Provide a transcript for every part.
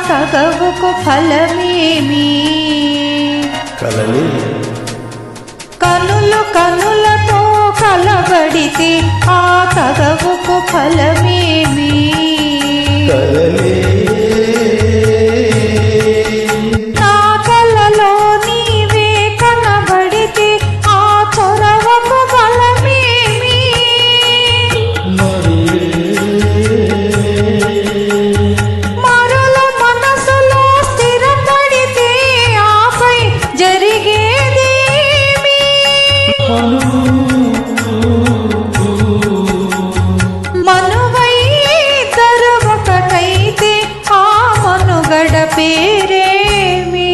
తగవుకు ఫలమేమి? కనులు కనులతో కలబడితే ఆ తగవుకు ఫలమేమి? నా కలలో నీవే కనబడితే ఆ చొరవకు ఫలమేమి? మరుల మనసులో స్థిరపడితే ఆపై జరిగేదేమి? మనువై ఇద్దరు ఒకటైతే ఆ మనుగడ పేరేమి?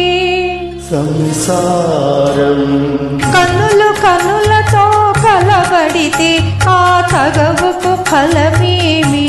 సంసారం. కనులు కనులతో కలబడితే ఆ తగవుకు ఫలమేమి?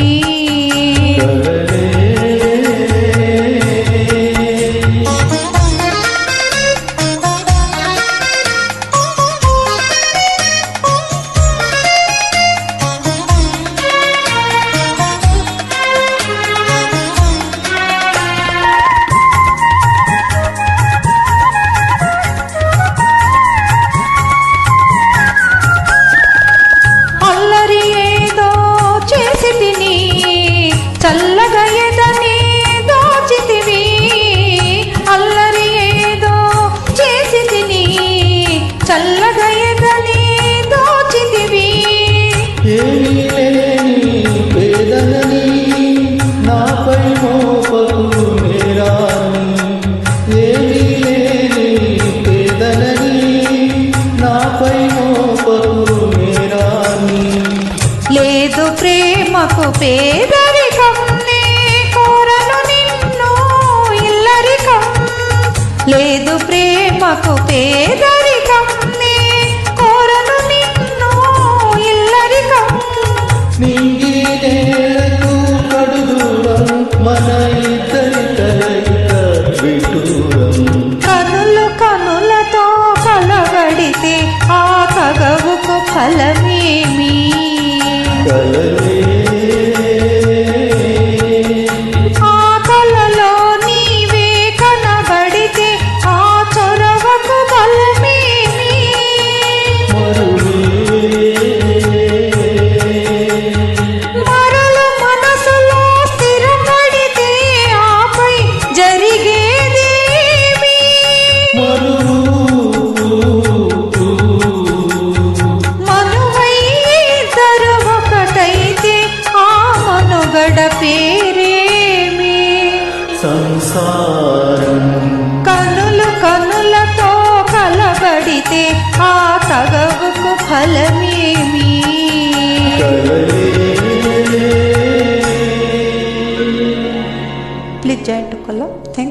అల్లరి ఏదో చేసి తిని చల్లగా ఎదని దోచితివి. అల్లరి ఏదో చేసి తిని చల్లగా ఎదని దోచితివి. ఏమీ లేని పేదనని నాపై మోపకు నేరాన్ని. ఏమీ లేని పేదనని నాపై మోపకు నేరాన్ని. లేదు ప్రేమకు పేదరికం నే కోరను నిన్ను ఇల్లరికం. లేదు ప్రేమకు పేదరికం నే కోరను నిన్ను ఇల్లరికం. నింగి నేలకు కడుదూరం మన ఇద్దరి కలయిక విటూరం. కనులు కనులతో కలబడితే ఆ తగవుకు ఫలమేమి? ఆ కలలో నీవే కనబడితే ఆ చొరవకు ఫలమేమి? మరల మనసులో స్థిరపడితే ఆపై జరిగేదేమి? మనువై ఇద్దరు ఒకటైతే ఆ మనుగడ పేరేమి? సంసారం. కనులు కనులతో కలబడితే ఆ తగవుకు ఫలమేమి? Please join to column. Thank you.